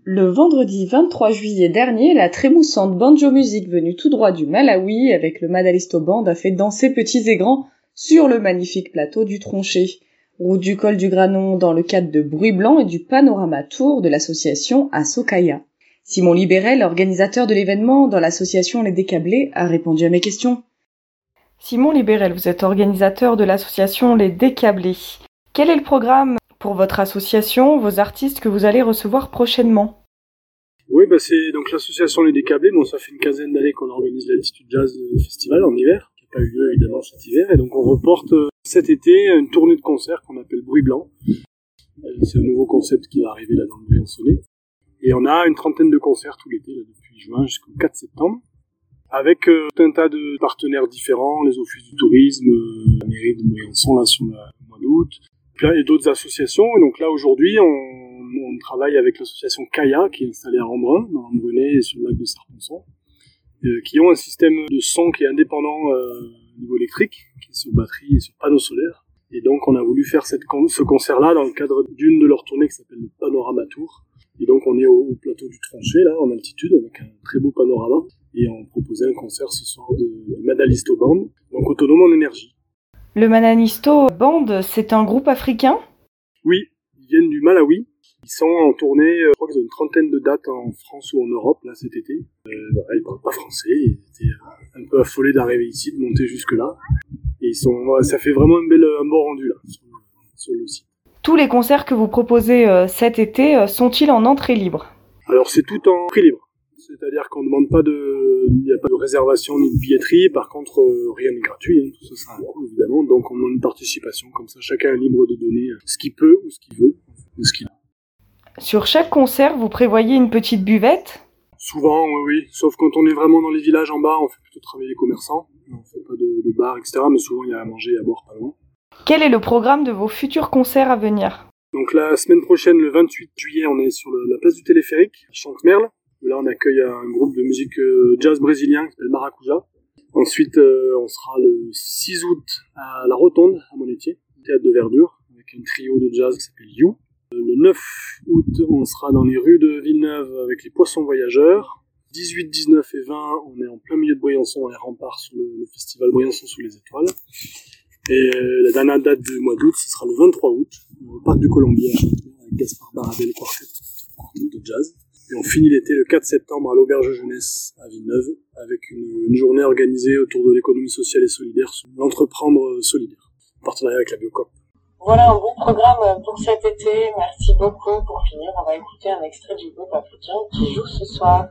Le vendredi 23 juillet dernier, la trémoussante banjo musique venue tout droit du Malawi avec le Madalisto Band a fait danser petits et grands sur le magnifique plateau du Tronchet. Route du col du Granon dans le cadre de Bruit Blanc et du Panorama Tour de l'association Asokaya. Simon Libérel, organisateur de l'événement dans l'association Les Décablés, a répondu à mes questions. Simon Libérel, vous êtes organisateur de l'association Les Décablés. Quel est le programme pour votre association, vos artistes que vous allez recevoir prochainement? Oui, c'est donc l'association Les Décablés. Bon, ça fait une quinzaine d'années qu'on organise l'Altitude Jazz Festival en hiver, qui n'a pas eu lieu évidemment cet hiver, et donc on reporte cet été une tournée de concerts qu'on appelle Bruit Blanc. C'est un nouveau concept qui va arriver là dans le Briançonnais. Et on a une trentaine de concerts tout l'été, là, depuis juin jusqu'au 4 septembre, avec tout un tas de partenaires différents, les offices du tourisme, la mairie de Briançon là sur le mois d'août, et d'autres associations. Et donc là aujourd'hui on travaille avec l'association Kaya qui est installée à Embrun, dans l'Embrunais et sur le lac de Serponçon, qui ont un système de son qui est indépendant au niveau électrique, qui est sur batterie et sur panneaux solaires. Et donc on a voulu faire ce concert-là dans le cadre d'une de leurs tournées qui s'appelle le Panorama Tour. Et donc on est au plateau du Tronchet, là, en altitude, avec un très beau panorama. Et on proposait un concert ce soir de Madalisto Band, donc autonome en énergie. Le Madalisto Band, c'est un groupe africain? Oui, ils viennent du Malawi. Ils sont en tournée, je crois qu'ils ont une trentaine de dates en France ou en Europe, là, cet été. Ils parlent pas français, ils étaient un peu affolés d'arriver ici, de monter jusque-là. Et ça fait vraiment un bon rendu, là, sur le site. Tous les concerts que vous proposez cet été sont-ils en entrée libre? Alors c'est tout en prix libre, c'est-à-dire qu'on ne demande pas il n'y a pas de réservation ni de billetterie, par contre rien n'est gratuit, hein, tout ça sera un coût évidemment, donc on demande une participation, comme ça chacun est libre de donner ce qu'il peut ou ce qu'il veut, ou ce qu'il a. Sur chaque concert, vous prévoyez une petite buvette? Souvent, oui, sauf quand on est vraiment dans les villages en bas, on fait plutôt travailler les commerçants, on fait pas de bar, etc., mais souvent il y a à manger et à boire pas loin. Quel est le programme de vos futurs concerts à venir? Donc la semaine prochaine, le 28 juillet, on est sur la place du Téléphérique, à Chantemerle. Là, on accueille un groupe de musique jazz brésilien qui s'appelle Maracuja. Ensuite, on sera le 6 août à La Rotonde, à Monétier, théâtre de Verdure, avec un trio de jazz qui s'appelle You. Le 9 août, on sera dans les rues de Villeneuve avec les Poissons Voyageurs. 18, 19 et 20, on est en plein milieu de Briançon, à Rempart, sur le festival Briançon sous les étoiles. Et la dernière date du mois d'août, ce sera le 23 août, au Parc du Colombier à Chantemerle, avec Gaspard Barabel Quartet de jazz. Et on finit l'été le 4 septembre à l'Auberge Jeunesse à Villeneuve, avec une journée organisée autour de l'économie sociale et solidaire, l'entreprendre solidaire, en partenariat avec la Biocoop. Voilà un bon programme pour cet été. Merci beaucoup. Pour finir, on va écouter un extrait du groupe africain qui joue ce soir.